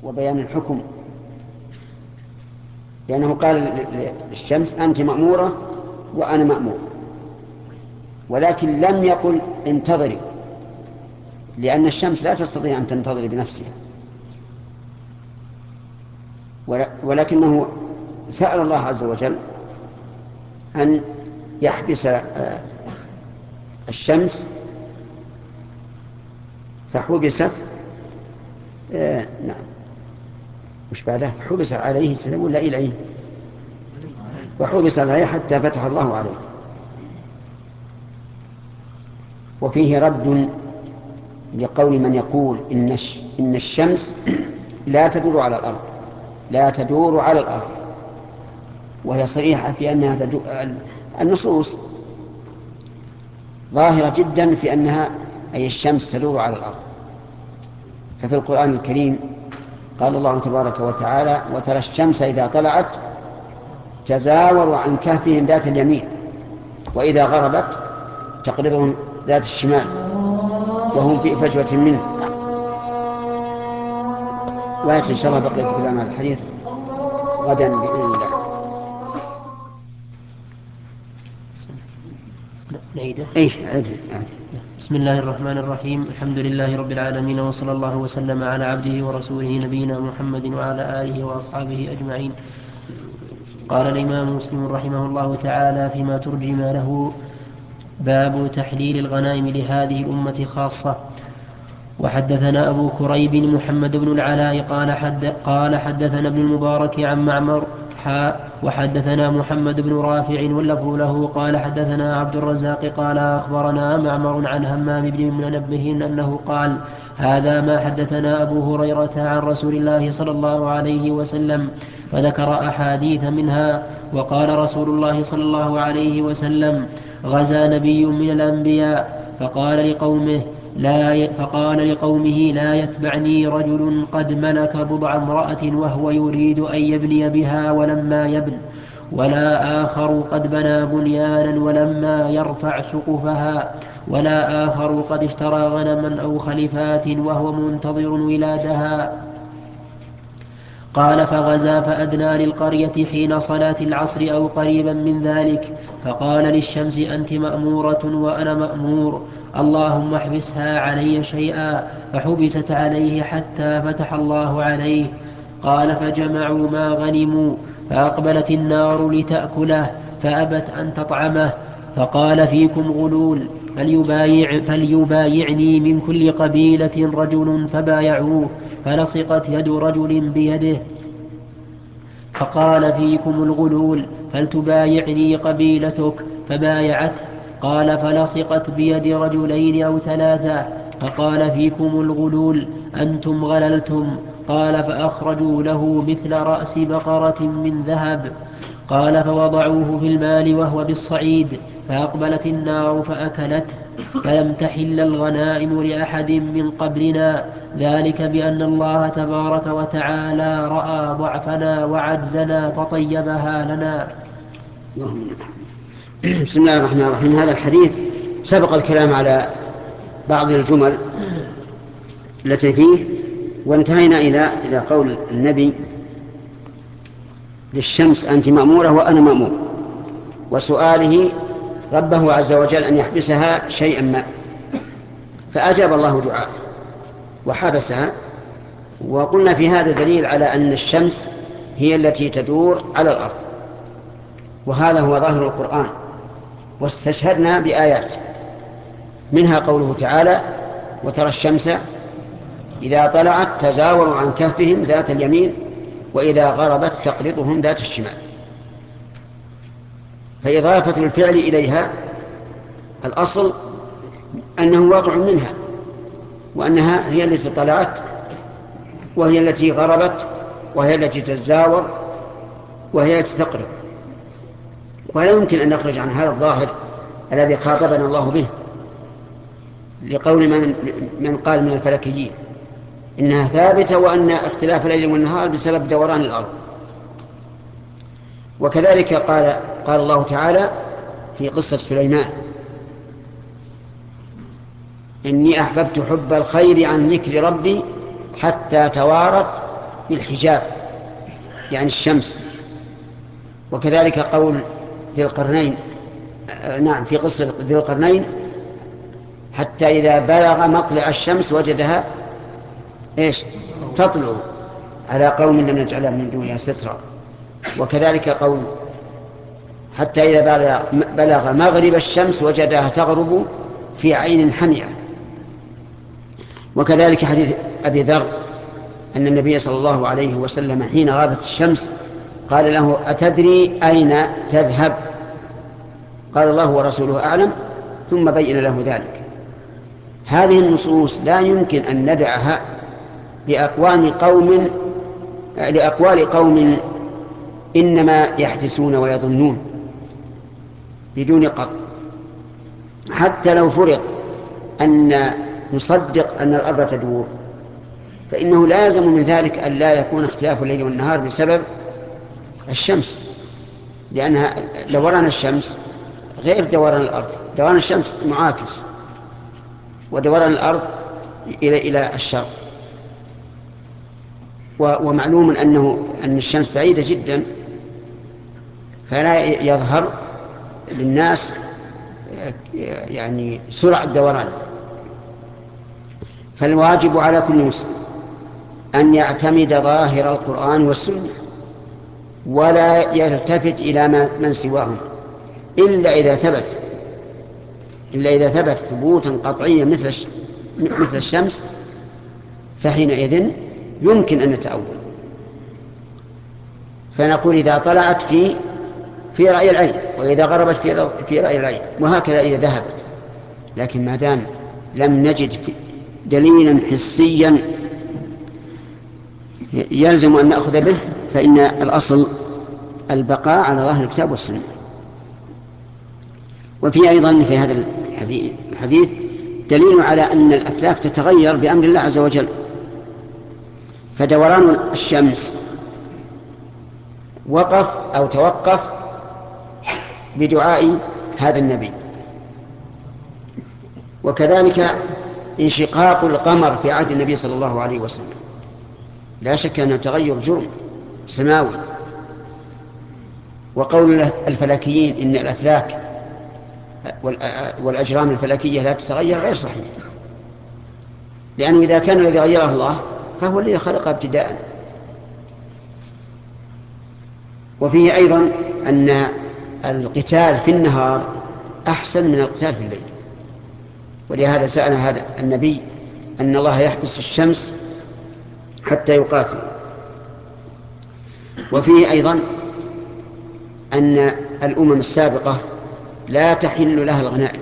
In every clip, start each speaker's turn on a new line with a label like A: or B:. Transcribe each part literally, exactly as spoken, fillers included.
A: وبيان الحكم، لأنه قال للشمس أنت مأمورة وأنا مأمور، ولكن لم يقل انتظري، لأن الشمس لا تستطيع أن تنتظر بنفسها، ولكنه سأل الله عز وجل أن يحبس الشمس فحبست. آه نعم، مش بعدها فحبس عليه ولا إليه، وحبس عليه حتى فتح الله عليه. وفيه رد لقول من يقول إن إن الشمس لا تدور على الأرض، لا تدور على الأرض، وهي صريحة في أنها تدور. النصوص ظاهرة جدا في أنها أي الشمس تدور على الأرض. ففي القرآن الكريم قال الله تبارك وتعالى: وترى الشمس إذا طلعت تزاور عن كهفهم ذات اليمين وإذا غربت تقرضهم ذات الشمال وهم في فجوة منه. وآية إن شاء الله بقيت كلام هذا الحديث غدا بإذن الله.
B: نعيده.
A: أي عيد.
B: بسم الله الرحمن الرحيم. الحمد لله رب العالمين، وصلى الله وسلم على عبده ورسوله نبينا محمد وعلى آله وأصحابه أجمعين. قال الإمام مسلم رحمه الله تعالى فيما ترجم له: باب تحليل الغنائم لهذه الأمة خاصة. وحدثنا أبو كريب محمد بن العلاء قال, حد قال حدثنا ابن المبارك عن معمر حاء وحدثنا محمد بن رافع واللفظ له قال حدثنا عبد الرزاق قال أخبرنا معمر عن همام بن منبه أنه قال: هذا ما حدثنا أبو هريرة عن رسول الله صلى الله عليه وسلم، فذكر أحاديث منها. وقال رسول الله صلى الله عليه وسلم: غزا نبي من الأنبياء فقال لقومه لا فقال لقومه لا يتبعني رجل قد ملك بضع امرأة وهو يريد أن يبني بها ولما يبن، ولا آخر قد بنى بنيانا ولما يرفع سقفها، ولا آخر قد اشترى غنما أو خلفات وهو منتظر ولادها. قال: فغزا فأدنى للقرية حين صلاة العصر أو قريبا من ذلك، فقال للشمس: أنت مأمورة وأنا مأمور، اللهم احبسها علي شيئا، فحبست عليه حتى فتح الله عليه. قال: فجمعوا ما غنموا، فأقبلت النار لتأكله فأبت أن تطعمه، فقال: فيكم غلول، فليبايع فليبايعني من كل قبيلة رجل، فبايعوه، فلصقت يد رجل بيده، فقال: فيكم الغلول، فلتبايعني قبيلتك، فبايعته. قال: فلصقت بيد رجلين أو ثلاثة، فقال: فيكم الغلول، أنتم غللتم. قال: فأخرجوا له مثل رأس بقرة من ذهب. قال: فوضعوه في المال وهو بالصعيد، فأقبلت النار فأكلته، فلم تحل الغنائم لأحد من قبلنا، ذلك بأن الله تبارك وتعالى رأى ضعفنا وعجزنا فطيبها لنا.
A: بسم الله الرحمن الرحيم. هذا الحديث سبق الكلام على بعض الجمل التي فيه، وانتهينا إلى إلى قول النبي للشمس أنت مأمورة وأنا مأمور، وسؤاله ربه عز وجل أن يحبسها شيئا ما، فأجاب الله دعاءه وحبسها. وقلنا في هذا دليل على أن الشمس هي التي تدور على الأرض، وهذا هو ظاهر القرآن. واستشهدنا بآيات منها قوله تعالى: وترى الشمس إذا طلعت تزاور عن كهفهم ذات اليمين وإذا غربت تقرضهم ذات الشمال. فإضافة الفعل إليها الأصل أنه واقع منها، وأنها هي التي طلعت وهي التي غربت وهي التي تزاور وهي التي تقرض. ولا يمكن أن نخرج عن هذا الظاهر الذي خاطبنا الله به، لقول من, من قال من الفلكيين إنها ثابتة وأن اختلاف الليل والنهار بسبب دوران الأرض. وكذلك قال, قال الله تعالى في قصة سليمان: إني أحببت حب الخير عن ذكر ربي حتى توارت بالحجاب يعني الشمس. وكذلك قول ذي القرنين، نعم في قصة ذي القرنين، حتى إذا بلغ مطلع الشمس وجدها إيش تطلع على قوم لم نجعلها من دونها سترا. وكذلك قول حتى إذا بلغ مغرب الشمس وجدها تغرب في عين حمئة. وكذلك حديث أبي ذر أن النبي صلى الله عليه وسلم حين غابت الشمس قال له أتدري أين تذهب؟ قال الله ورسوله أعلم، ثم بين له ذلك. هذه النصوص لا يمكن أن ندعها لأقوال قوم لأقوال قوم إنما يحدثون ويظنون بدون قطع. حتى لو فرض أن نصدق أن الأرض تدور، فإنه لازم من ذلك أن لا يكون اختلاف الليل والنهار بسبب الشمس، لأنها دوران الشمس غير دوران الأرض. دوران الشمس معاكس، ودوران الأرض إلى إلى الشرق. ومعلوم أنه أن الشمس بعيدة جدا، فلا يظهر للناس يعني سرعة دوران. فالواجب على كل مسلم أن يعتمد ظاهر القرآن والسنة ولا يلتفت إلى من سواهم، إلا إذا ثبت إلا إذا ثبت ثبوتا قطعيا مثل مثل الشمس، فحينئذ يمكن أن نتأول. فنقول إذا طلعت في في رأي العين، وإذا غربت في في رأي العين، وهكذا إذا ذهبت. لكن ما دام لم نجد دليلا حسيا يلزم أن نأخذ به، فإن الأصل البقاء على ظاهر الكتاب والسنة. وفي أيضا في هذا الحديث دليل على أن الأفلاك تتغير بأمر الله عز وجل. فدوران الشمس وقف أو توقف بدعاء هذا النبي. وكذلك انشقاق القمر في عهد النبي صلى الله عليه وسلم، لا شك أنه تغير جرم سماوي. وقول الفلكيين إن الأفلاك والأجرام الفلكية لا تتغير غير صحيح، لأنه إذا كان الذي غيره الله فهو الذي خلقه ابتداء. وفيه أيضا أن القتال في النهار أحسن من القتال في الليل، ولهذا سأل هذا النبي أن الله يحبس الشمس حتى يقاتل. وفيه أيضا أن الأمم السابقة لا تحل لها الغنائم.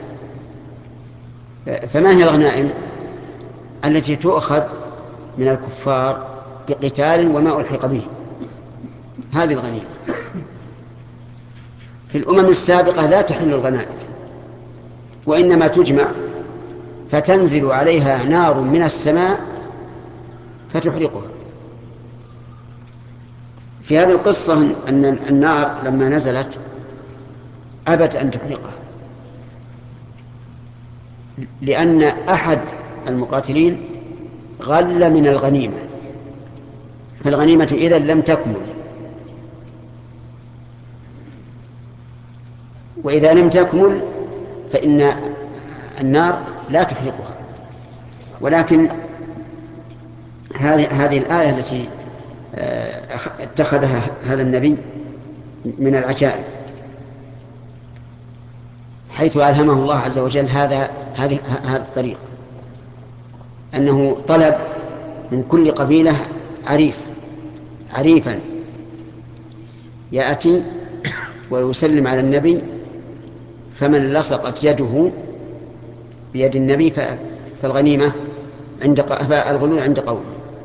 A: فما هي الغنائم؟ التي تؤخذ من الكفار بقتال وما ألحق به، هذه الغنيمة. في الأمم السابقة لا تحل الغنائم، وإنما تجمع فتنزل عليها نار من السماء فتحرقها. في هذه القصة أن النار لما نزلت أبت أن تحرقها، لأن أحد المقاتلين غل من الغنيمة، فالغنيمة إذن لم تكمل، وإذا لم تكمل فإن النار لا تحرقها. ولكن هذه هذه الآية التي اتخذها هذا النبي من العجائب، حيث ألهمه الله عز وجل هذا هذه هذا الطريق، أنه طلب من كل قبيلة عريف عريفا يأتي ويسلم على النبي، فمن لصقت يده بيد النبي فالغنيمة عند الغلول عند قوم،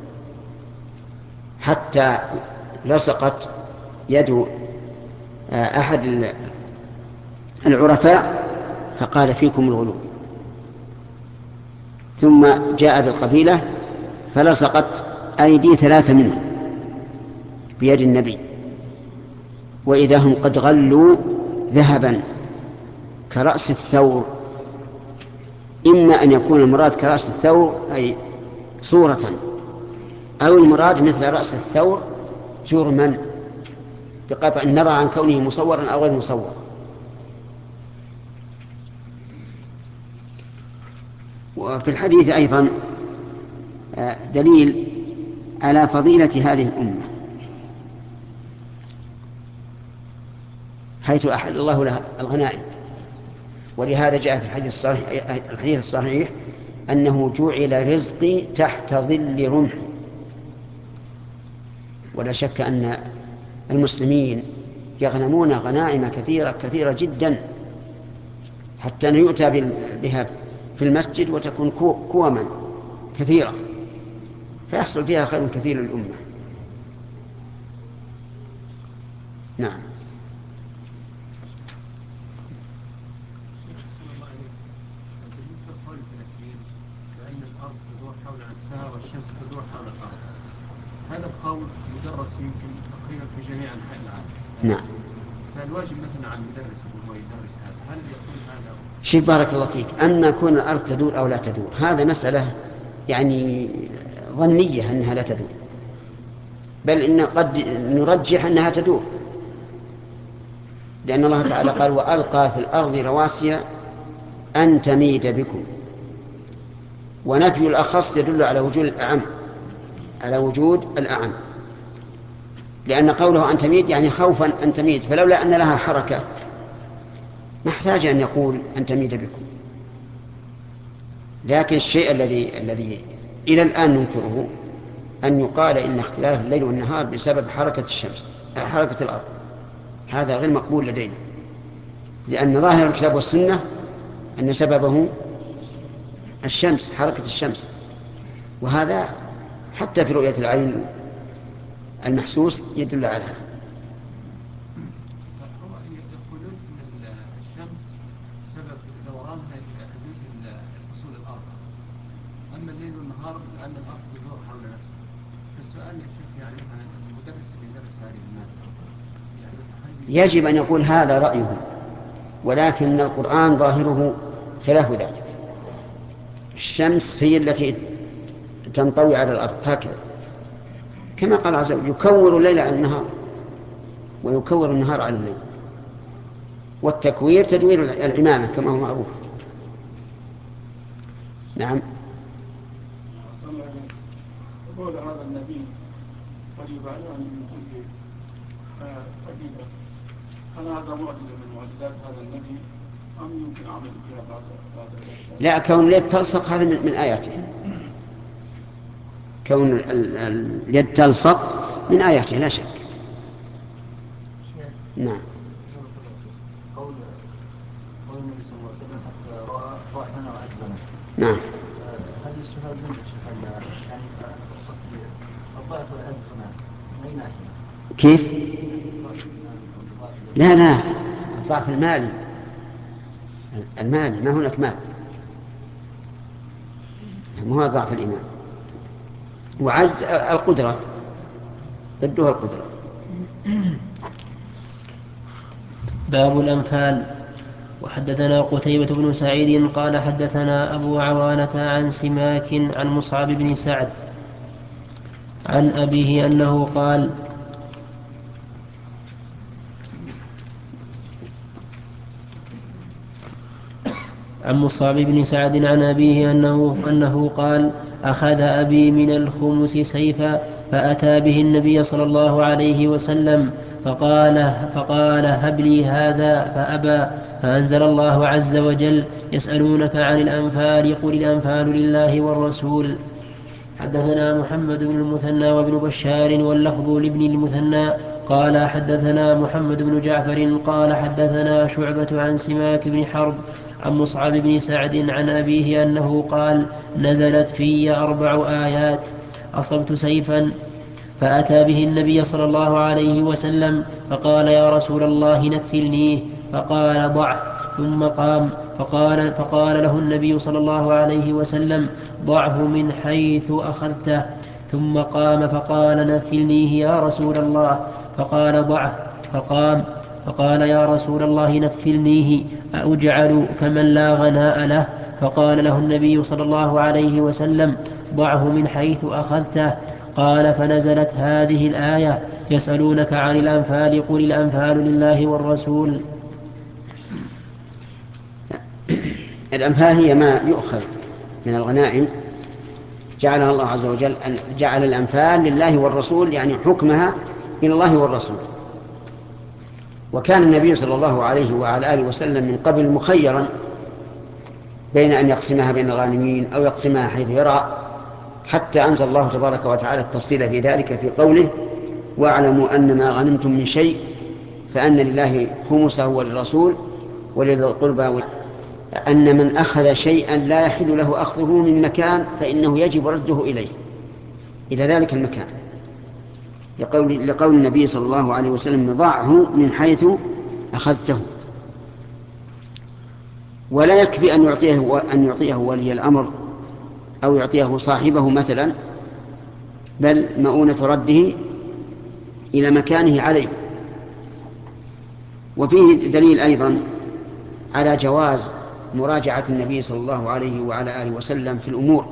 A: حتى لصقت يد أحد العرفاء فقال فيكم الغلول، ثم جاء بالقبيلة فلصقت أيدي ثلاثة منهم بيد النبي، وإذا هم قد غلوا ذهبا كرأس الثور. إما أن يكون المراد كرأس الثور أي صورة، أو المراد مثل رأس الثور جرما بقطع النظر عن كونه مصورا أو غير مصور. وفي الحديث أيضا دليل على فضيلة هذه الأمة، حيث أحل الله لها الغنائم. ولهذا جاء في الحديث الصحيح, الحديث الصحيح أنه جعل رزقي تحت ظل رمحي. ولا شك أن المسلمين يغنمون غنائم كثيرة كثيرة جدا، حتى أن يؤتى بها في المسجد وتكون كوما كثيرة، فيحصل فيها خير كثير للأمة. نعم.
C: لأن الأرض تدور حول نفسها والشمس تدور حول الأرض، هذا القول يدرس يمكن تقريبا في جميع أنحاء العالم.
A: نعم.
C: فالواجب مثلا على المدرس وهو يدرس هذا، هل يقول هذا؟
A: شوف بارك الله فيك، أما كون الأرض تدور أو لا تدور هذا مسألة يعني ظنية أنها لا تدور، بل إن قد نرجح أنها تدور، لأن الله تعالى قال وألقى في الأرض رواسي أن تميد بكم. ونفي الأخص يدل على وجود الأعم، على وجود الأعم، لأن قوله أن تميد يعني خوفا أن تميد، فلولا أن لها حركة ما احتاج أن يقول أن تميد بكم. لكن الشيء الذي الذي إلى الآن ننكره أن يقال إن اختلاف الليل والنهار بسبب حركة الشمس حركة الأرض، هذا غير مقبول لدينا، لأن ظاهر الكتاب والسنة أن سببه الشمس، حركة الشمس، وهذا حتى في رؤية العين المحسوس يدل على هذا.
C: يقولون أن الشمس سبب دورانها حدوث الفصول الأربعة، أما الليل والنهار لأن الأرض تدور حول نفسها. فالسؤال يا شيخ يعني مثلا المدرس اللي يدرس هذه المادة يعني
A: يجب أن يقول هذا رأيه، ولكن القرآن ظاهره خلاف ذلك. الشمس هي التي تنطوي على الأرض هكذا، كما قال عز وجل يكور الليل على النهار ويكور النهار على الليل، والتكوير تدوير العمامة كما هو معروف. نعم.
D: يقول هذا النبي قد يبعد عن كل حقيقة، هل هذا معجزة من معجزات هذا النبي أم يمكن عمل فيها بعد بعد
A: لا، كون اليد تلصق هذا من, من آياته، كون اليد تلصق من آياته لا شك. نعم.
E: قول قول النبي صلى الله عليه وسلم حتى رأى ضعفنا وعجزنا.
A: نعم.
E: هل يستفاد منه شيخ يعني قصدي الضعف والعجز هنا من أي ناحية؟
A: كيف؟ لا لا، الضعف المالي، المال ما هناك مال، مو هو ضعف الإيمان. وعجز القدرة ضدها القدرة.
B: باب الأنفال. وحدثنا قتيبة بن سعيد قال حدثنا أبو عوانة عن سماك عن مصعب بن سعد عن أبيه أنه قال عن مصعب بن سعد عن أبيه أنه, أنه قال أخذ أبي من الخمس سيفا فأتى به النبي صلى الله عليه وسلم فقال, فقال هب لي هذا فأبى، فأنزل الله عز وجل يسألونك عن الأنفال قل الأنفال لله والرسول. حدثنا محمد بن المثنى وابن بشار واللفظ لابن المثنى قال حدثنا محمد بن جعفر قال حدثنا شعبة عن سماك بن حرب عن مصعب بن سعد عن أبيه أنه قال نزلت في أربع آيات أصبت سيفا فأتى به النبي صلى الله عليه وسلم فقال يا رسول الله نفلنيه، فقال ضعه، ثم قام فقال, فقال له النبي صلى الله عليه وسلم ضعه من حيث أخذته، ثم قام فقال نفلنيه يا رسول الله، فقال ضعه، فقام فقال يا رسول الله نفلنيه أأجعل كمن لا غناء له؟ فقال له النبي صلى الله عليه وسلم ضعه من حيث أخذته، قال فنزلت هذه الآية يسألونك عن الأنفال قل الأنفال لله والرسول.
A: الأنفال هي ما يؤخذ من الغنائم جعلها الله عز وجل، أن جعل الأنفال لله والرسول، يعني حكمها إلى الله والرسول. وكان النبي صلى الله عليه وعلى آله وسلم من قبل مخيرا بين أن يقسمها بين الغانمين أو يقسمها حيث يرى، حتى أنزل الله تبارك وتعالى التفصيل في ذلك في قوله واعلموا أن ما غنمتم من شيء فأن لله خمسه وللرسول ولذي القربى، أن من أخذ شيئا لا يحل له أخذه من مكان فإنه يجب رده إليه إلى ذلك المكان، لقول, لقول النبي صلى الله عليه وسلم ضعه من حيث أخذته. ولا يكفي أن يعطيه, أن يعطيه ولي الأمر أو يعطيه صاحبه مثلا، بل مؤونة رده إلى مكانه عليه. وفيه دليل أيضا على جواز مراجعة النبي صلى الله عليه وعلى آله وسلم في الأمور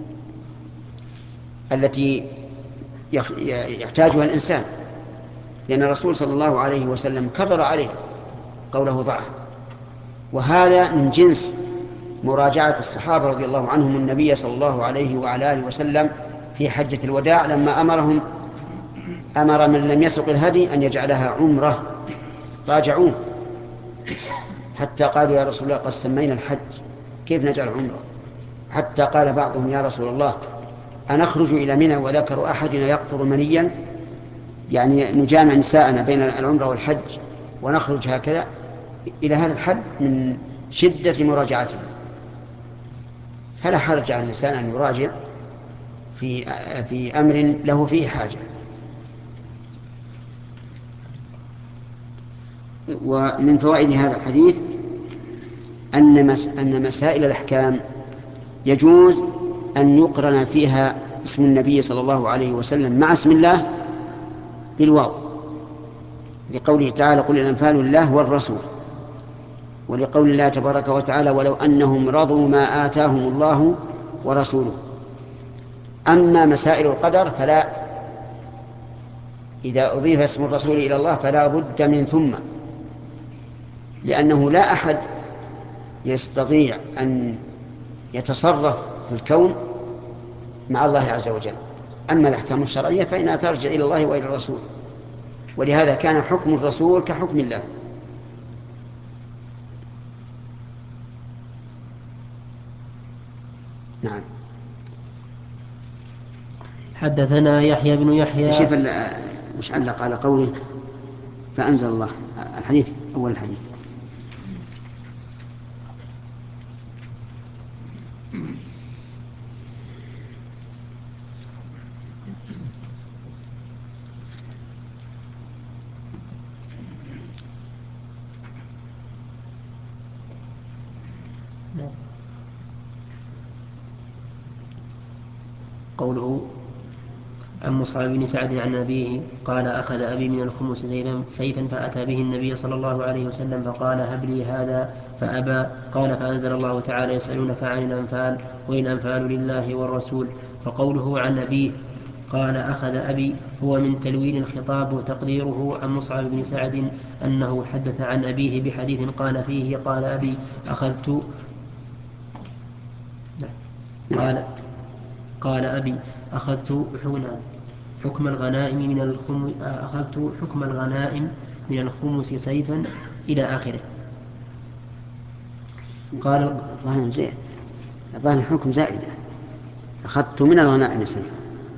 A: التي يحتاجها الإنسان، لأن الرسول صلى الله عليه وسلم كرر عليه قوله ضعه، وهذا من جنس مراجعة الصحابة رضي الله عنهم النبي صلى الله عليه وعلى آله وسلم في حجة الوداع لما أمرهم أمر من لم يسق الهدي أن يجعلها عمره، راجعوه حتى قالوا يا رسول الله قد سمينا الحج كيف نجعل عمره، حتى قال بعضهم يا رسول الله أنخرج إلى منى وذكر أحدنا يقطر منيا، يعني نجامع نساءنا بين العمرة والحج ونخرج هكذا إلى هذا الحد من شدة مراجعته. فلا حرج على الإنسان أن يراجع في, في أمر له فيه حاجة. ومن فوائد هذا الحديث أن, مس أن مسائل الأحكام يجوز أن يقرن فيها اسم النبي صلى الله عليه وسلم مع اسم الله بالواو، لقوله تعالى قل الأنفال لله والرسول، ولقول الله تبارك وتعالى ولو أنهم رضوا ما آتاهم الله ورسوله. أما مسائل القدر فلا، إذا أضيف اسم الرسول إلى الله فلا بد من ثم، لأنه لا أحد يستطيع أن يتصرف في الكون مع الله عز وجل. أما الأحكام الشرعية فإنها ترجع إلى الله وإلى الرسول، ولهذا كان حكم الرسول كحكم الله. نعم.
B: حدثنا يحيى بن يحيى.
A: شوف مش علق على قوله فأنزل الله الحديث أول الحديث.
B: قوله عن مصعب بن سعد عن أبيه قال أخذ أبي من الخمس سيفا, سيفا فأتى به النبي صلى الله عليه وسلم فقال هب لي هذا فأبى. قال فأنزل الله تعالى يسألونك عن الأنفال قل الأنفال لله والرسول. فقوله عن أبيه قال أخذ أبي هو من تلوين الخطاب، وتقديره عن مصعب بن سعد أنه حدث عن أبيه بحديث قال فيه قال أبي أخذت قال قال أبي أخذت حكم الغنائم من الخمس أخذت حكم الغنائم من الخمس سيفا إلى آخره.
A: قال الظاهر زين، الظاهر الحكم زائدة، أخذت من الغنائم سيفا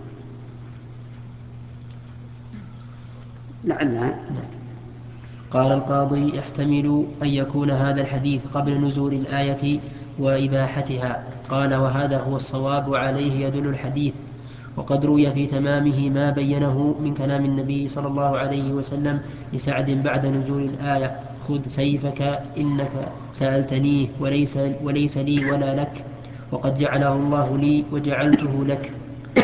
A: لعلها.
B: قال القاضي يحتمل أن يكون هذا الحديث قبل نزول الآية وإباحتها. قال وهذا هو الصواب وعليه يدل الحديث. وقد روي في تمامه ما بينه من كلام النبي صلى الله عليه وسلم لسعد بعد نزول الآية خذ سيفك إنك سألتنيه وليس, وليس لي ولا لك، وقد جعله الله لي وجعلته لك.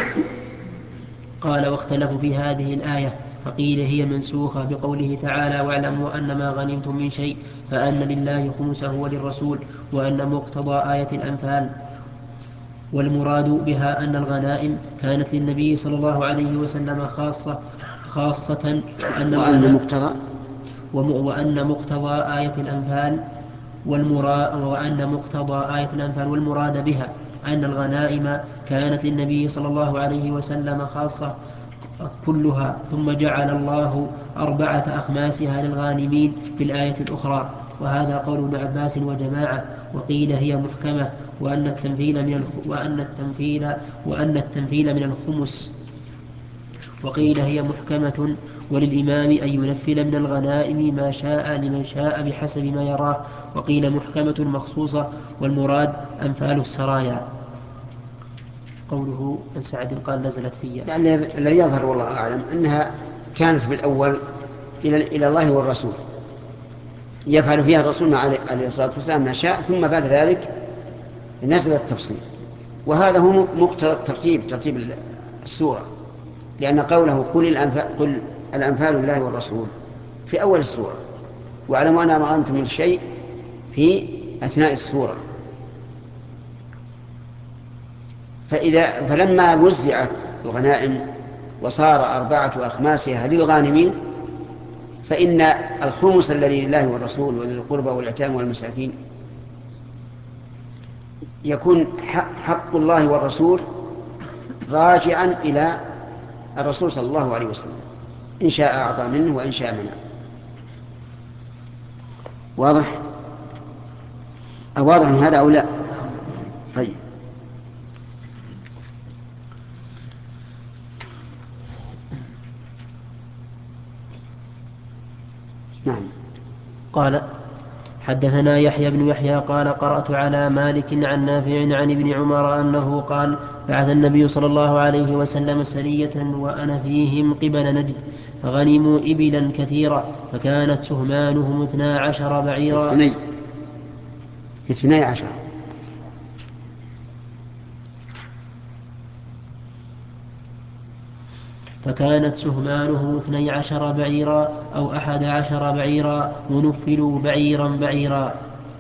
B: قال واختلفوا في هذه الآية فقيل هي منسوخة بقوله تعالى واعلموا أن ما غنمتم من شيء فأن لله خمسه وللرسول، وأن مقتضى آية الأنفال والمراد بها أن الغنائم كانت للنبي صلى الله عليه وسلم خاصة خاصة وأن,
A: وأن مقتضى
B: وأن مقتضى آية الأنفال والمراد وأن مقتضى آية الأنفال والمراد بها أن الغنائم كانت للنبي صلى الله عليه وسلم خاصة كلها، ثم جعل الله أربعة أخماسها للغانمين في الآية الأخرى. وهذا قول ابن عباس وجماعة. وقيل هي محكمة، وأن التنفيل من وأن التنفيل وأن التنفيل من الخمس. وقيل هي محكمة، وللإمام أن ينفل من الغنائم ما شاء لمن شاء بحسب ما يراه. وقيل محكمة مخصوصة، والمراد أنفال السرايا. قوله عن سعد قال نزلت فيها،
A: يعني الذي يظهر والله أعلم أنها كانت بالأول إلى إلى الله والرسول، يفعل فيها الرسول مع عليه الصلاة والسلام ما شاء، ثم بعد ذلك نزل التفصيل. وهذا هو مقتضى الترتيب، ترتيب السورة، لأن قوله قل الأنفال, قل الأنفال لله والرسول في أول السورة، واعلموا أن ما أنتم من شيء في أثناء السورة. فإذا فلما وزعت الغنائم وصار أربعة أخماسها للغانمين، فإن الخمس الذي لله والرسول وذي القربى واليتامى والمساكين يكون حق الله والرسول راجعا إلى الرسول صلى الله عليه وسلم، إن شاء أعطى منه وإن شاء منع. واضح؟ واضح من هذا أو لا؟ طيب. نعم.
B: قال حدثنا يحيى بن يحيى قال قرأت على مالك عن نافع عن ابن عمر أنه قال بعث النبي صلى الله عليه وسلم سرية وأنا فيهم قبل نجد، فغنموا إبلا كثيرة، فكانت سهمانهم اثنا عشر بعيرا
A: اثني اثني عشر
B: فكانت سهمانه اثني عشر بعيرا أو أحد عشر بعيرا، ونفلوا بعيرا بعيرا.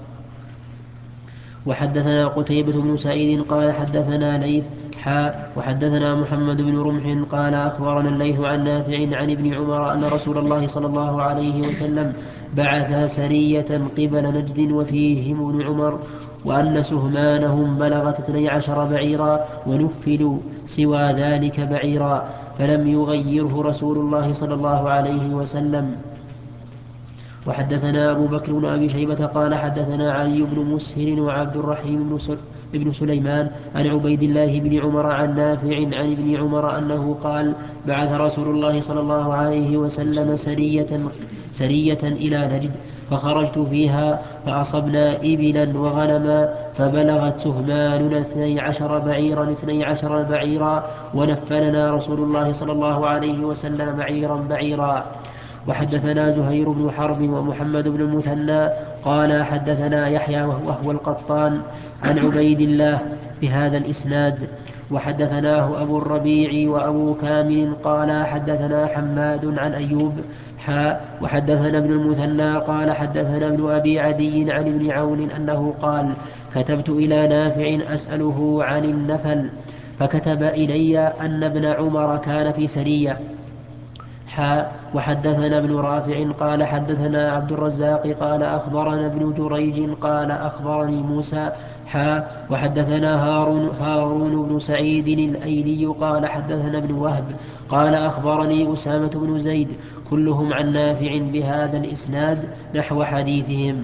B: وحدثنا قتيبة بن سعيد قال حدثنا ليث حاء وحدثنا محمد بن رمح قال أخبرنا الليث عن نافع عن ابن عمر أن رسول الله صلى الله عليه وسلم بعث سرية قبل نجد وفيهم ابن عمر، وأن سهمانهم بلغت اثني عشر بعيرا، ونفلوا سوى ذلك بعيرا، فلم يغيره رسول الله صلى الله عليه وسلم. وحدثنا أبو بكر بن أبي شيبة قال حدثنا علي بن مسهر وعبد الرحيم بن سليمان عن عبيد الله بن عمر عن نافع عن ابن عمر أنه قال بعث رسول الله صلى الله عليه وسلم سرية, سرية إلى نجد، فخرجت فيها فأصبنا إبلا وغنما، فبلغت سهماننا اثني عشر بعيرا اثني عشر بعيرا، ونفلنا رسول الله صلى الله عليه وسلم بعيرا بعيرا. وحدثنا زهير بن حرب ومحمد بن المثنى قال حدثنا يحيى وهو القطان عن عبيد الله بهذا الإسناد. وحدثناه أبو الربيع وأبو كامل قال حدثنا حماد عن أيوب حاء وحدثنا ابن المثنى قال حدثنا ابن أبي عدي عن ابن عون أنه قال كتبت إلى نافع أسأله عن النفل، فكتب إلي أن ابن عمر كان في سرية. حاء وحدثنا ابن رافع قال حدثنا عبد الرزاق قال أخبرنا ابن جريج قال أخبرني موسى حاء وحدثنا هارون, هارون بن سعيد الأيلي قال حدثنا ابن وهب قال أخبرني أسامة بن زيد، كلهم عن نافع بهذا الإسناد نحو حديثهم.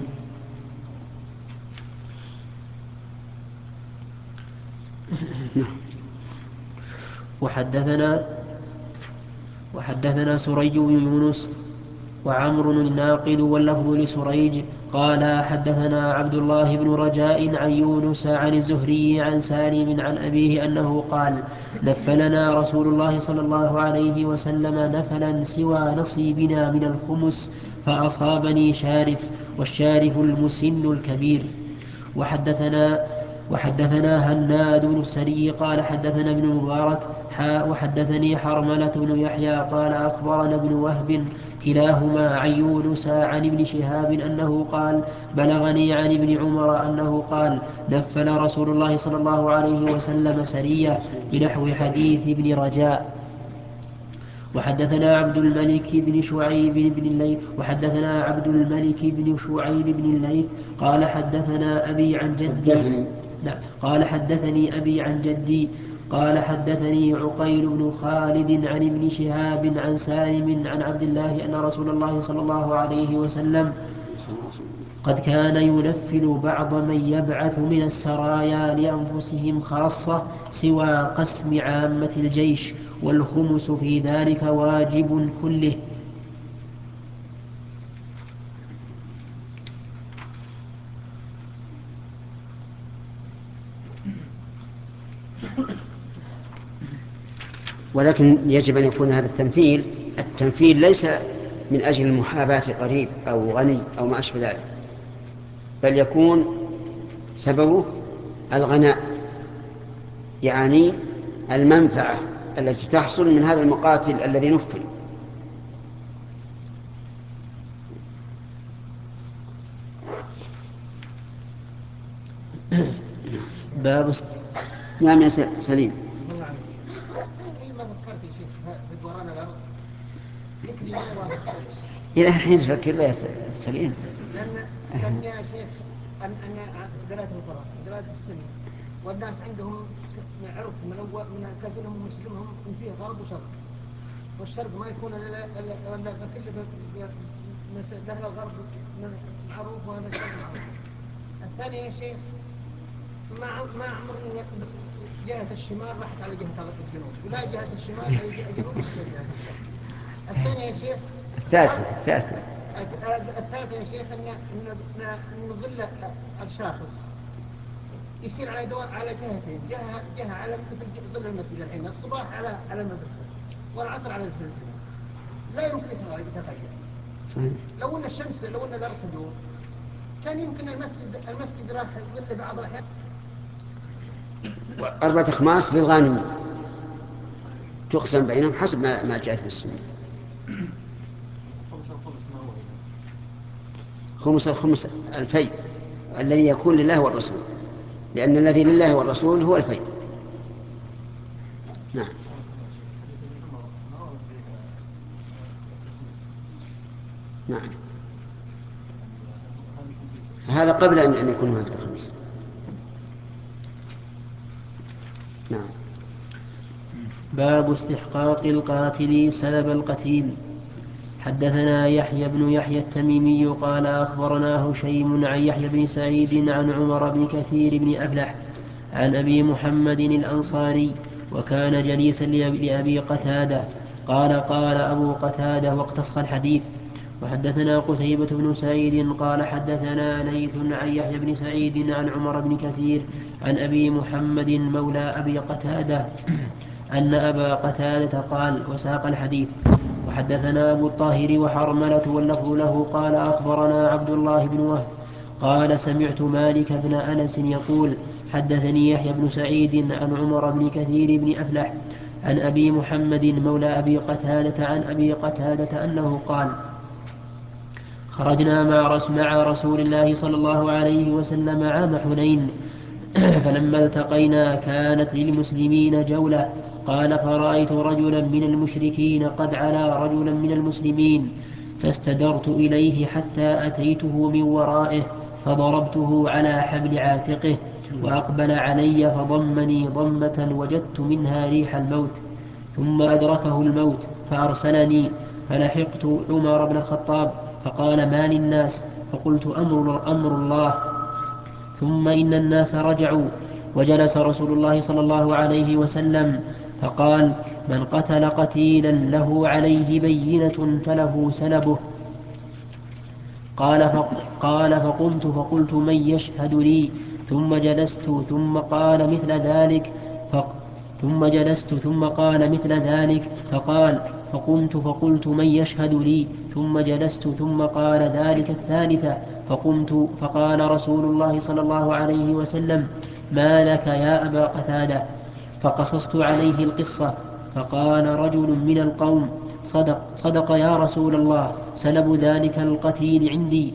B: وحدثنا وحدثنا سريج بن يونس وعمر الناقد واللفظ لسريج قال حدثنا عبد الله بن رجاء عن يونس عن الزهري عن سالم عن أبيه أنه قال نفلنا رسول الله صلى الله عليه وسلم نفلا سوى نصيبنا من الخمس، فأصابني شارف، والشارف المسن الكبير. وحدثنا وحدثنا هناد بن السري قال حدثنا ابن مبارك حاء وحدثني حرملة بن يحيى قال أخبرنا ابن وهب كلاهما عن يونس عن ابن شهاب أنه قال بلغني عن ابن عمر أنه قال نفل رسول الله صلى الله عليه وسلم سرية بنحو حديث ابن رجاء. وحدثنا عبد الملك بن شعيب بن الليث وحدثنا عبد الملك بن شعيب بن الليث قال حدثنا أبي عن جدي نعم قال حدثني أبي عن جدي قال حدثني عقيل بن خالد عن ابن شهاب عن سالم عن عبد الله أن رسول الله صلى الله عليه وسلم قد كان ينفل بعض من يبعث من السرايا لأنفسهم خاصة سوى قسم عامة الجيش، والخمس في ذلك واجب كله.
A: ولكن يجب أن يكون هذا التمثيل التمثيل ليس من أجل المحاباة قريب أو غني أو ما أشبه ذلك، بل يكون سببه الغناء، يعني المنفعة التي تحصل من هذا المقاتل الذي نفل.
B: باب
A: نعم يا سليم. إلى الحين تفكر بها سليم.
F: لأن لأن يا شيخ أن أن دلالة القرآن دلالة السنة والناس عندهم عرف من أول من كثيرهم مسلمهم من فيه غرب وشرق، والشرق ما يكون إلا إلا بكل دهر الغرب معروف وهذا الشرق معروف. الثاني يا شيخ ما ما عمر جهة الشمال راحت على جهة الجنوب، ولا جهة الشمال على جهة الجنوب على جهة الشرق. الثاني يا شيخ
A: الثالث الثالث
F: الثالث يا شيخ ان ان ان ظل الشاخص يصير على دواء على جهتين، جهه جهه على مثل ظل المسجد الحين، الصباح على على المدرسه والعصر على زفل الجنوب، لا يمكن يتغير.
A: صحيح.
F: لو ان الشمس لو ان الارض تدور كان يمكن المسجد المسجد راح يظل بعض الاحيان.
A: أربعة أخماس للغانم تقسم بينهم حسب ما ما جاء في السنة. خمس الخمس الفيء الذي يكون لله والرسول، لأن الذي لله والرسول هو الفيء. نعم. نعم هذا قبل أن يكون هناك تخميس. نعم.
B: باب استحقاق القاتل سلب القتيل. حدثنا يحيى بن يحيى التميمي قال أخبرنا هشيم عن يحيى بن سعيد عن عمر بن كثير بن أفلح عن أبي محمد الأنصاري وكان جليسا لأبي قتادة قال قال أبو قتادة واقتص الحديث. وحدثنا قتيبة بن سعيد قال حدثنا ليث عن يحيى بن سعيد عن عمر بن كثير عن أبي محمد مولى أبي قتادة أن أبا قتادة قال وساق الحديث. وحدثنا أبو الطاهر وحرملة واللفظ له قال أخبرنا عبد الله بن وهب قال سمعت مالك بن أنس يقول حدثني يحيى بن سعيد عن عمر بن كثير بن أفلح عن أبي محمد مولى أبي قتادة عن أبي قتادة أنه قال خرجنا مع رسول الله صلى الله عليه وسلم عام حنين فلما التقينا كانت للمسلمين جولة قال فرأيت رجلا من المشركين قد علا رجلا من المسلمين فاستدرت إليه حتى أتيته من ورائه فضربته على حبل عاتقه وأقبل علي فضمني ضمة وجدت منها ريح الموت ثم أدركه الموت فأرسلني فلحقت عمر بن الخطاب فقال ما للناس فقلت أمر, أمر الله. ثم إن الناس رجعوا وجلس رسول الله صلى الله عليه وسلم فقال من قتل قتيلا له عليه بينة فله سلبه. قال, قال فقمت فقلت من يشهد لي ثم جلست ثم قال مثل ذلك ثم جلست ثم قال مثل ذلك فقال فقمت فقلت من يشهد لي ثم جلست ثم قال ذلك الثالثة فقمت فقال رسول الله صلى الله عليه وسلم ما لك يا أبا قتادة فقصصت عليه القصة، فقال رجل من القوم: صدق, صدق يا رسول الله، سلب ذلك القتيل عندي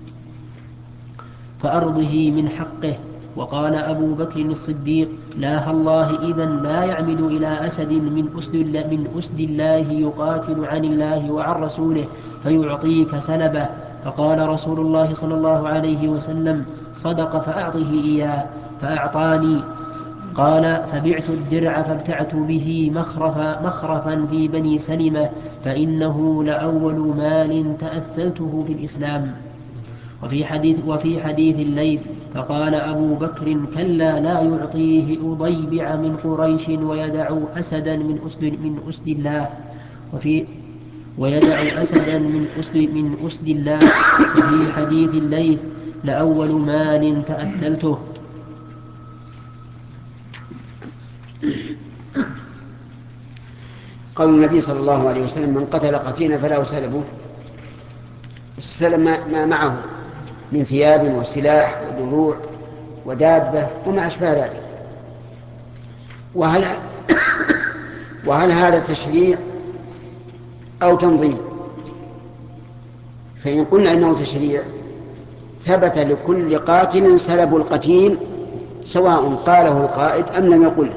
B: فأرضه من حقه. وقال أبو بكر الصديق: لا الله، إذن لا يعمد إلى أسد من أسد, من أسد الله يقاتل عن الله وعن رسوله فيعطيك سلبه. فقال رسول الله صلى الله عليه وسلم: صدق فأعطه إياه، فأعطاني. قال: فبعت الدرع فابتعت به مخرفا, مخرفا في بني سلمة، فإنه لأول مال تأثلته في الإسلام. وفي حديث, وفي حديث الليث: فقال أبو بكر: كلا، لا يعطيه أضيبع من قريش ويدع أسدا من أسد, من أسد الله. وفي ويدع أسدا من أسد, من أسد الله. وفي حديث الليث: لأول مال تأثلته.
A: قول النبي صلى الله عليه وسلم: من قتل قتيلا فله سلبه. السلب ما معه من ثياب وسلاح ودروع ودابة وما أشبه ذلك. وهل, وهل هذا تشريع أو تنظيم؟ فإن قلنا إنه تشريع ثبت لكل قاتل سلب القتيل سواء قاله القائد أم لم يقله.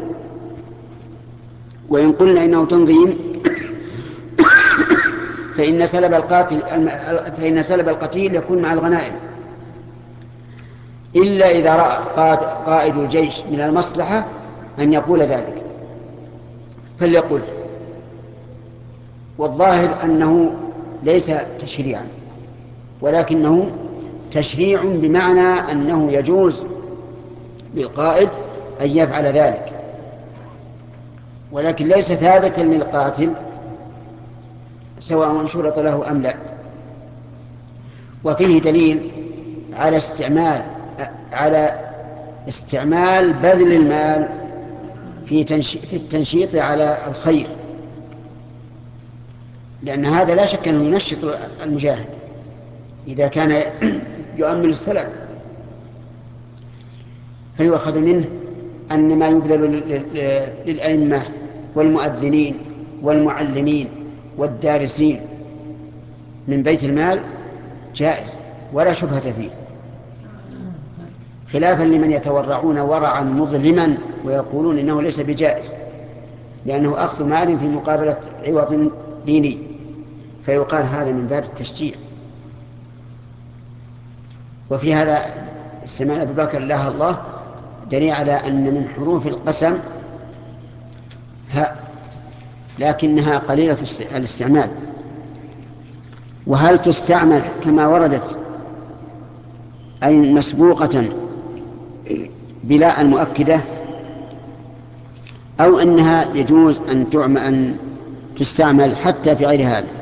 A: وإن قلنا إنه تنظيم فإن سلب القاتل فإن سلب القتيل يكون مع الغنائم، إلا إذا رأى قائد الجيش من المصلحة أن يقول ذلك فليقل. والظاهر أنه ليس تشريعا، ولكنه تشريع بمعنى أنه يجوز للقائد أن يفعل ذلك، ولكن ليس ثابتا للقاتل سواء شرط له أم لا. وفيه دليل على استعمال على استعمال بذل المال في في التنشيط على الخير، لأن هذا لا شك أنه ينشط المجاهد إذا كان يؤمل السلام. فيؤخذ منه أن ما يبذل للأئمة والمؤذنين والمعلمين والدارسين من بيت المال جائز ولا شبهة فيه، خلافا لمن يتورعون ورعا مظلما ويقولون إنه ليس بجائز لأنه أخذ مال في مقابلة عوض ديني، فيقال هذا من باب التشجيع. وفي هذا سمعنا أبو بكر الله الله دليل على أن من حروف القسم هاء، لكنها قليلة الاستعمال. وهل تستعمل كما وردت أي مسبوقة بلا المؤكدة، أو أنها يجوز أن تعمل أن تستعمل حتى في غير هذا؟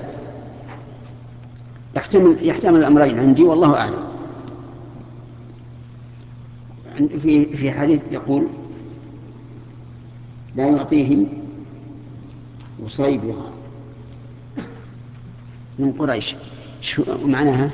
A: يحتمل يحتمل الأمرين عندي والله أعلم. في في حديث يقول: لا يعطيه وصيبها من قريش. شو معناها؟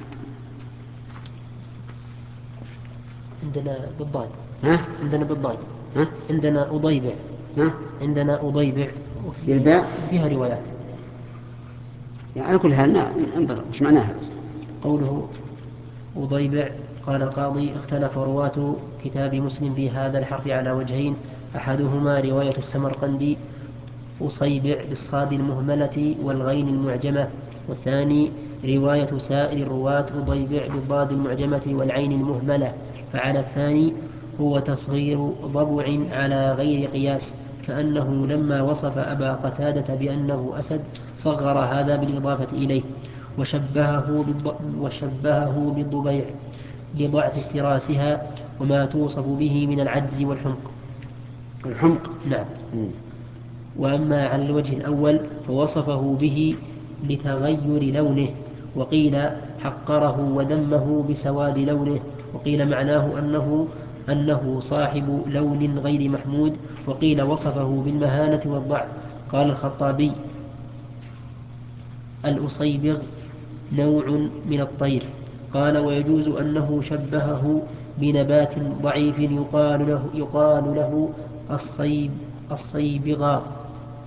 B: عندنا بالضاد.
A: ها؟
B: عندنا بالضاد.
A: ها؟
B: عندنا أضيبع.
A: ها؟
B: عندنا أضيبع
A: بالباء
B: فيها روايات.
A: يعني على كل حال انظر وش معناها.
B: قوله أضيبع، قال القاضي: اختلف رواة كتاب مسلم في هذا الحرف على وجهين، أحدهما رواية السمرقندي أصيبع بالصاد المهملة والغين المعجمة، والثاني رواية سائر الرواة أضيبع بالضاد المعجمة والعين المهملة. فعلى الثاني هو تصغير ضبع على غير قياس، كأنه لما وصف أبا قتادة بأنه أسد صغر هذا بالإضافة إليه، وشبهه, وشبهه بالضبيع لضعف افتراسها وما توصف به من العجز والحمق.
A: الحمق
B: نعم. وأما على الوجه الأول فوصفه به لتغير لونه، وقيل حقره وذمه بسواد لونه، وقيل معناه أنه, أنه صاحب لون غير محمود، وقيل وصفه بالمهانة والضعف. قال الخطابي: الأصيبغ نوع من الطير. قال: ويجوز أنه شبهه بنبات ضعيف يقال له, يقال له الصيب الصيبغة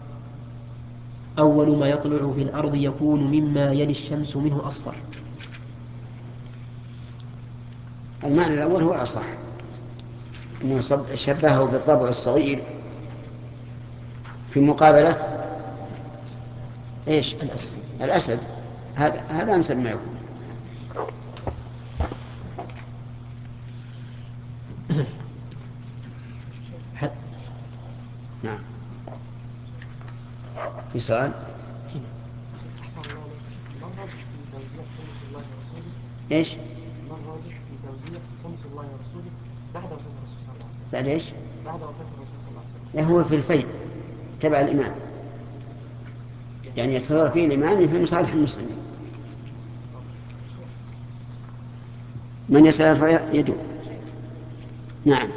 B: أول ما يطلع في الأرض يكون مما يلي الشمس منه أصفر.
A: المعنى الأول هو الأصح، أنه شبهه بالضبع الصغير في مقابلة إيش؟
B: الأسد.
A: الأسد، هذا هذا أنسب ما يكون. نعم. في سؤال؟
G: أحسن الله عليك، ما الراجح في توزيع خمس الله ورسوله؟
A: إيش؟
G: ما الراجح في توزيع خمس الله ورسوله بعد وفاة الرسول صلى الله عليه وسلم؟
A: بعد إيش؟
G: بعد وفاة الرسول صلى الله عليه وسلم.
A: لا، هو في الفيء تبع الإمام، يعني يتصرف فيه الإمام في مصالح المسلمين. من يسأل يرفع يده. نعم.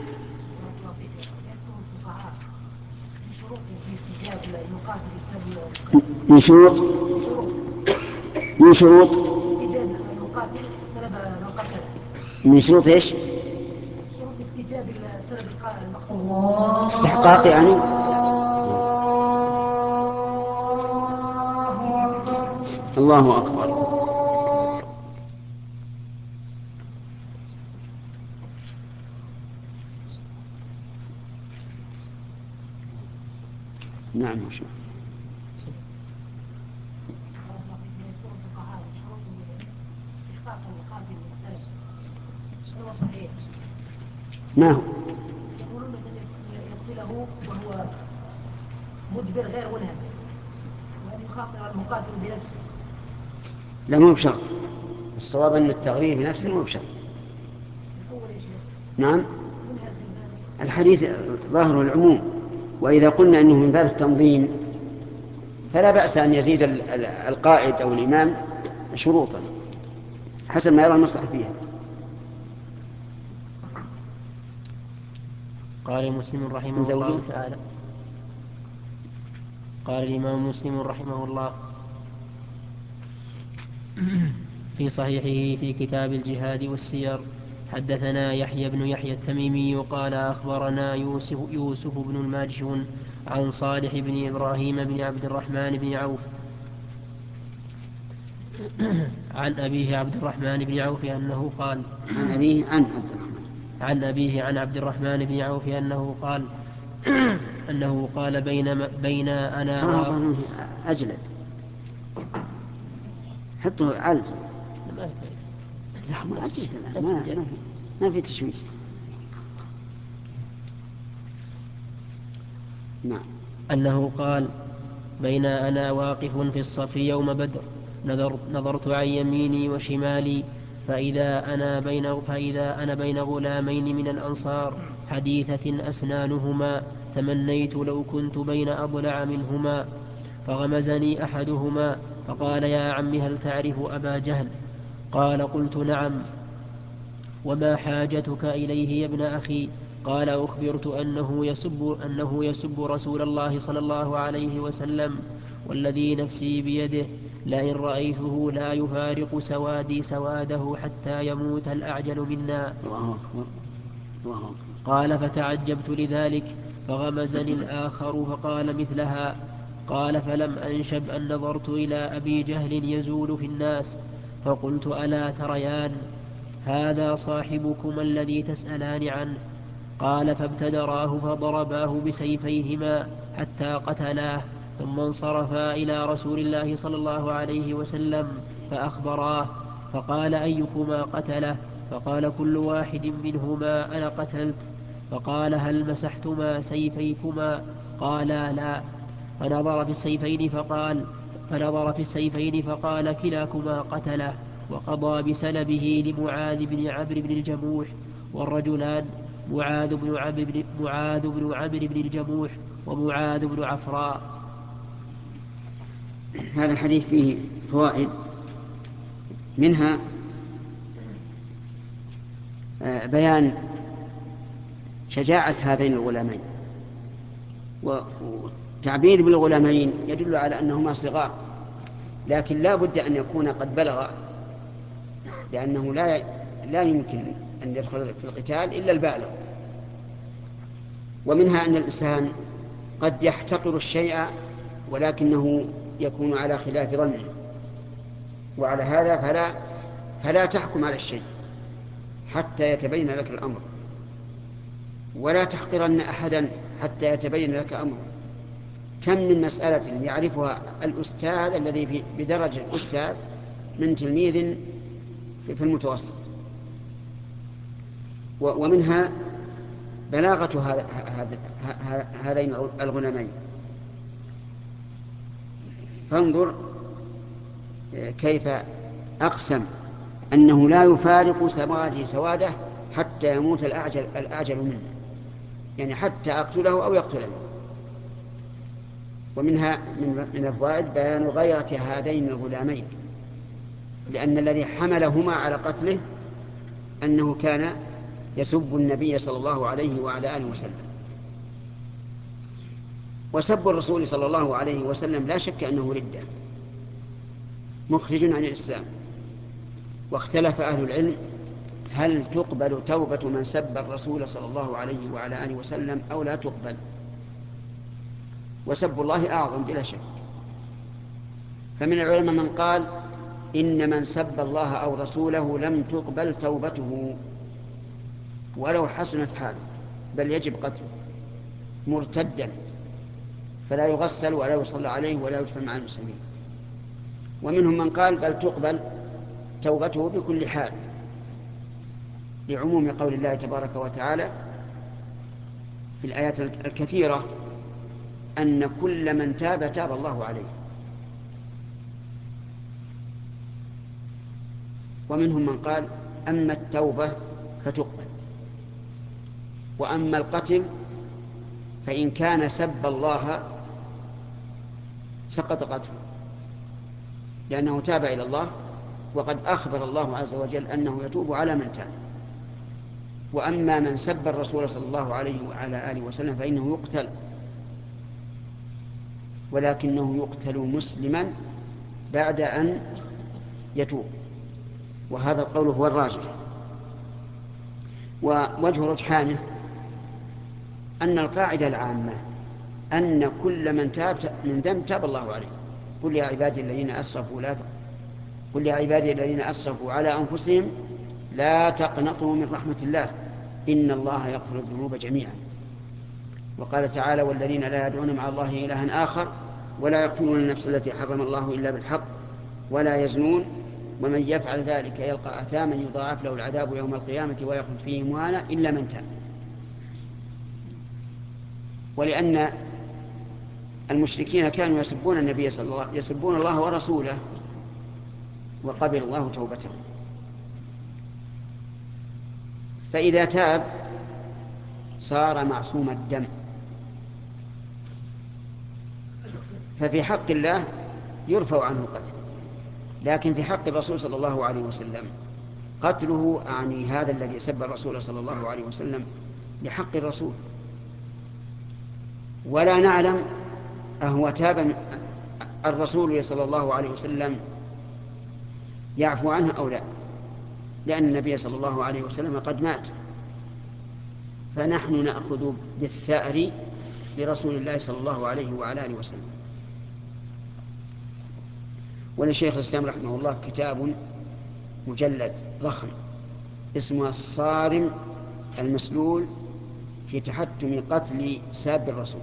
A: من شروط من شروط
F: استجاب المقاتل سلب ما قتله.
A: من شروط ايش؟
F: شروط استجاب سلب المقتول.
A: استحقاق يعني. الله أكبر. نعم. وشو ما هو؟
F: يقولون يقتله وهو مجبر غير منهزم، وأن يخاطر المقاتل بنفسه.
A: لا، مو بشرط. الصواب أن التغريب بنفسه مو بشرط. نعم. الحديث ظاهره العموم، وإذا قلنا أنه من باب التنظيم فلا بأس أن يزيد القائد أو الإمام شروطا حسب ما يرى المصلحة فيها.
B: قال مسلم رحمه الله تعالى. قال الإمام مسلم رحمه الله في صحيحه في كتاب الجهاد والسير: حدثنا يحيى بن يحيى التميمي قال أخبرنا يوسف, يوسف بن الماجشون عن صالح بن إبراهيم بن عبد الرحمن بن عوف عن أبيه عبد الرحمن بن عوف أنه قال
A: عن أبيه عن عبد الرحمن
B: عن أبيه عن عبد الرحمن بن عوف أنه قال أنه قال بين بين أنا و...
A: أجلد حطه علز. لا، ما أجلد الآن، ما, ما, ما في تشويش. نعم.
B: أنه قال بين أنا واقف في الصف يوم بدر نظرت, نظرت عن يميني وشمالي فإذا أنا بين, فإذا أنا بين غلامين من الأنصار حديثة أسنانهما تمنيت لو كنت بين أضلع منهما، فغمزني أحدهما فقال: يا عم هل تعرف أبا جهل؟ قال: قلت: نعم. وما حاجتك إليه يا ابن أخي؟ قال: أخبرت أنه يسب, أنه يسب رسول الله صلى الله عليه وسلم، والذي نفسي بيده لئن رأيته لا يفارق سوادي سواده حتى يموت الأعجل منا.
A: الله أكبر. الله أكبر.
B: قال: فتعجبت لذلك، فغمزني الآخر فقال مثلها. قال: فلم أنشب أن نظرت إلى أبي جهل يزول في الناس، فقلت: ألا تريان هذا صاحبكما الذي تسألان عنه؟ قال: فابتدراه فضرباه بسيفيهما حتى قتلاه، ثم انصرفا إلى رسول الله صلى الله عليه وسلم فأخبراه، فقال: أيكما قتله؟ فقال: كل واحد منهما أنا قتلت. فقال: هل مسحتما سيفيكما؟ قالا: لا. فنظر في السيفين فقال فنظر في السيفين فقال: كلاكما قتله، وقضى بسلبه لمعاذ بن عمرو بن الجموح، والرجلان معاذ بن عمرو بن, معاذ بن, عمرو بن الجموح ومعاذ بن عفراء.
A: هذا الحديث فيه فوائد، منها بيان شجاعة هذين الغلامين، وتعبير بالغلامين يدل على أنهما صغار، لكن لا بد أن يكون قد بلغ، لأنه لا لا يمكن أن يدخل في القتال إلا البالغ. ومنها أن الإنسان قد يحتقر الشيء ولكنه يكون على خلاف ظنه، وعلى هذا فلا فلا تحكم على الشيء حتى يتبين لك الأمر، ولا تحقرن أحدا حتى يتبين لك أمره. كم من مسألة يعرفها الأستاذ الذي بدرجة الأستاذ من تلميذ في المتوسط، ومنها بلاغة هذين الغلامين. فانظر كيف أقسم أنه لا يفارق سواده سواده حتى يموت الأعجل, الأعجل منه، يعني حتى أقتله أو يقتله. ومنها من الفوائد بيان غيرة هذين الغلامين، لأن الذي حملهما على قتله أنه كان يسب النبي صلى الله عليه وعلى آله وسلم. وسب الرسول صلى الله عليه وسلم لا شك أنه ردة مخرج عن الإسلام. واختلف أهل العلم هل تقبل توبة من سب الرسول صلى الله عليه وعلى آله وسلم أو لا تقبل. وسب الله أعظم بلا شك. فمن العلماء من قال إن من سب الله أو رسوله لم تقبل توبته ولو حسنت حاله، بل يجب قتله مرتدا، فلا يغسل ولا يصلى عليه ولا يدفن مع المسلمين. ومنهم من قال بل تقبل توبته بكل حال، لعموم قول الله تبارك وتعالى في الآيات الكثيرة أن كل من تاب تاب الله عليه. ومنهم من قال أما التوبة فتقبل، وأما القتل فإن كان سب الله سقط قتله، لأنه تاب إلى الله، وقد أخبر الله عز وجل أنه يتوب على من تاب. وأما من سب الرسول صلى الله عليه وعلى آله وسلم فإنه يقتل، ولكنه يقتل مسلما بعد أن يتوب، وهذا القول هو الراجح. ووجه رجحانه أن القاعدة العامة أن كل من تاب من ذنب تاب الله عليه. قل يا عبادي الذين أسرفوا لا قل يا عبادي الذين أسرفوا على أنفسهم لا تقنطوا من رحمة الله إن الله يغفر الذنوب جميعا. وقال تعالى والذين لا يدعون مع الله إلها آخر ولا يقتلون النفس التي حرم الله إلا بالحق ولا يزنون ومن يفعل ذلك يلقى أثاما يضاعف له العذاب يوم القيامة ويخلد فيه مهانا إلا من تاب. ولأن المشركين كانوا يسبون النبي صلى الله عليه وسلم، يسبون الله ورسوله، وقبل الله توبتهم. فإذا تاب صار معصوم الدم. ففي حق الله يرفع عنه القتل، لكن في حق الرسول صلى الله عليه وسلم قتله أعني هذا الذي سب الرسول صلى الله عليه وسلم لحق الرسول. ولا نعلم أهو تاب الرسول صلى الله عليه وسلم يعفو عنه أو لا، لأن النبي صلى الله عليه وسلم قد مات، فنحن نأخذ بالثأر لرسول الله صلى الله عليه وعلى آله وسلم. ولشيخ الإسلام رحمه الله كتاب مجلد ضخم اسمه الصارم المسلول في تحتم قتل ساب الرسول.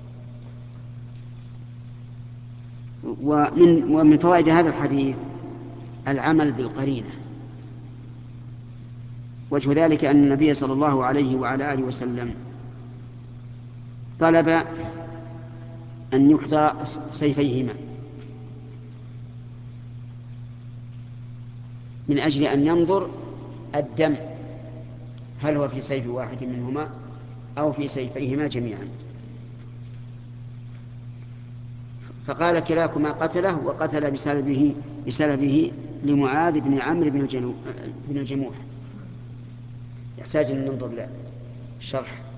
A: ومن, ومن فوائد هذا الحديث العمل بالقرينة. وجه ذلك أن النبي صلى الله عليه وعلى آله وسلم طلب أن يحضر سيفيهما من أجل أن ينظر الدم هل هو في سيف واحد منهما أو في سيفيهما جميعا. فقال كلاكما قتله وقتل بسلبه, بسلبه لمعاذ بن عمرو بن الجموح. يحتاج أن ننظر له الشرح.